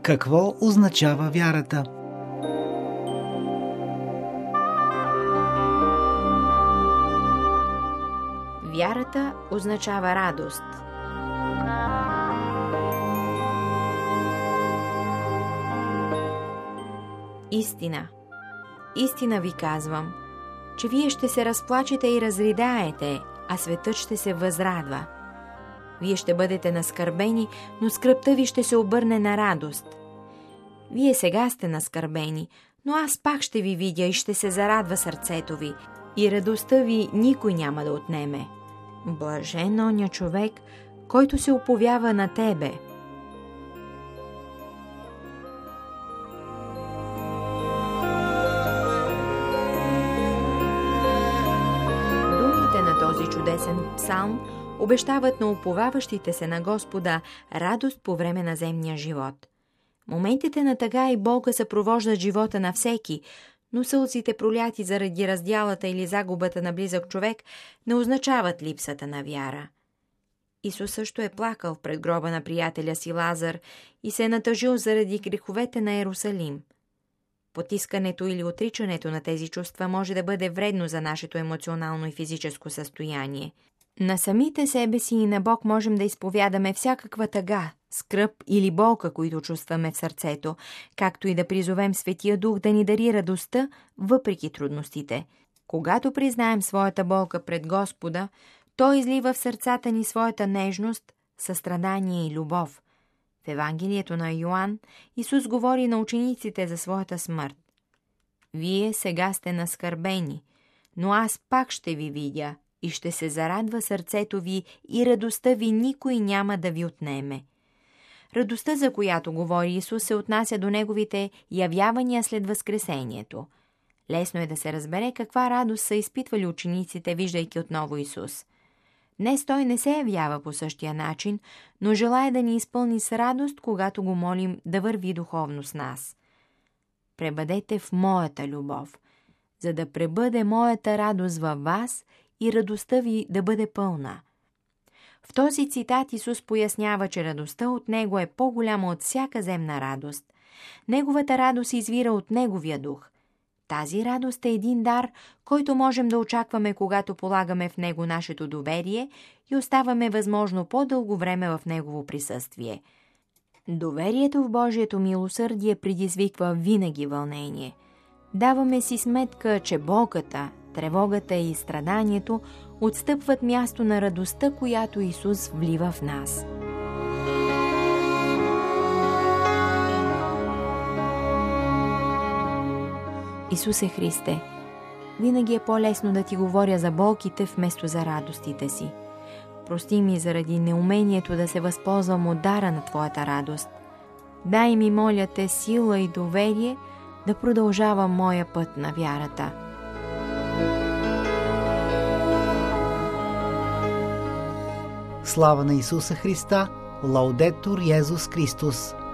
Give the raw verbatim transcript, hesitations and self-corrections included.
Какво означава вярата? Вярата означава радост. Истина. Истина ви казвам, че вие ще се разплачете и разридаете, а светът ще се възрадва. Вие ще бъдете наскърбени, но скръбта ви ще се обърне на радост. Вие сега сте наскърбени, но аз пак ще ви видя и ще се зарадва сърцето ви, и радостта ви никой няма да отнеме. Блажен оня човек, който се уповява на тебе. Думите на този чудесен псалм обещават на уповаващите се на Господа радост по време на земния живот. Моментите на тъга и болка съпровождат живота на всеки, но сълзите, проляти заради раздялата или загубата на близък човек, не означават липсата на вяра. Исус също е плакал пред гроба на приятеля си Лазар и се е натъжил заради греховете на Ерусалим. Потискането или отричането на тези чувства може да бъде вредно за нашето емоционално и физическо състояние. На самите себе си и на Бог можем да изповядаме всякаква тъга, скръб или болка, които чувстваме в сърцето, както и да призовем Светия Дух да ни дари радостта, въпреки трудностите. Когато признаем своята болка пред Господа, Той излива в сърцата ни своята нежност, състрадание и любов. В Евангелието на Йоан Исус говори на учениците за своята смърт. Вие сега сте наскърбени, но аз пак ще ви видя и ще се зарадва сърцето ви и радостта ви никой няма да ви отнеме. Радостта, за която говори Исус, се отнася до неговите явявания след възкресението. Лесно е да се разбере каква радост са изпитвали учениците, виждайки отново Исус. Днес Той не се явява по същия начин, но желае да ни изпълни с радост, когато го молим да върви духовно с нас. Пребъдете в моята любов, за да пребъде моята радост във вас и радостта ви да бъде пълна. В този цитат Исус пояснява, че радостта от Него е по-голяма от всяка земна радост. Неговата радост извира от Неговия дух. Тази радост е един дар, който можем да очакваме, когато полагаме в Него нашето доверие и оставаме възможно по-дълго време в Негово присъствие. Доверието в Божието милосърдие предизвиква винаги вълнение. Даваме си сметка, че болката, тревогата и страданието отстъпват място на радостта, която Исус влива в нас. Исусе Христе, винаги е по-лесно да ти говоря за болките вместо за радостите си. Прости ми заради неумението да се възползвам от дара на Твоята радост. Дай ми, моля Те, сила и доверие да продължавам моя път на вярата. Слава на Исуса Христа! Лаудетур Йезус Христос!